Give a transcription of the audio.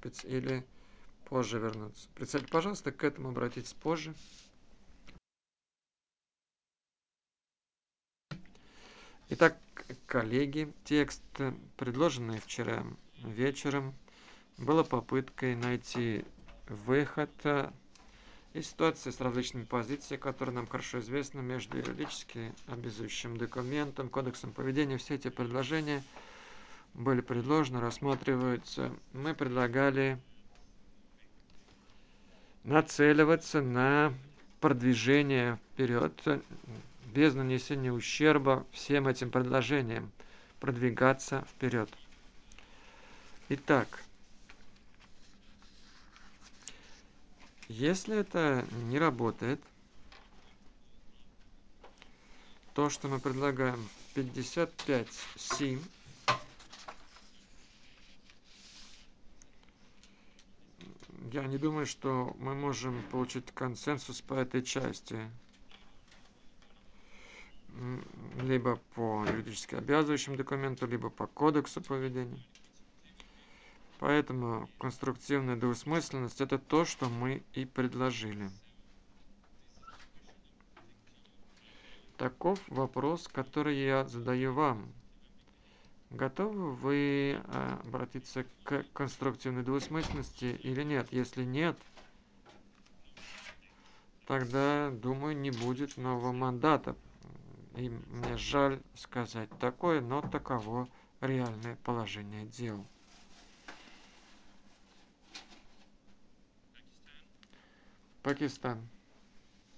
выспаться или позже вернуться. Представьте, пожалуйста, к этому обратитесь позже. Итак, коллеги, текст, предложенный вчера вечером, было попыткой найти выход из ситуации с различными позициями, которые нам хорошо известны, между юридически обязующим документом, кодексом поведения. Все эти предложения были предложены, рассматриваются. Мы предлагали нацеливаться на продвижение вперед без нанесения ущерба всем этим предложениям, продвигаться вперед. Итак, если это не работает, то, что мы предлагаем 55.7, я не думаю, что мы можем получить консенсус по этой части. Либо по юридически обязывающему документу, либо по кодексу поведения. Поэтому конструктивная двусмысленность – это то, что мы и предложили. Таков вопрос, который я задаю вам. Готовы вы обратиться к конструктивной двусмысленности или нет? Если нет, тогда, думаю, не будет нового мандата. И мне жаль сказать такое, но таково реальное положение дел. Пакистан.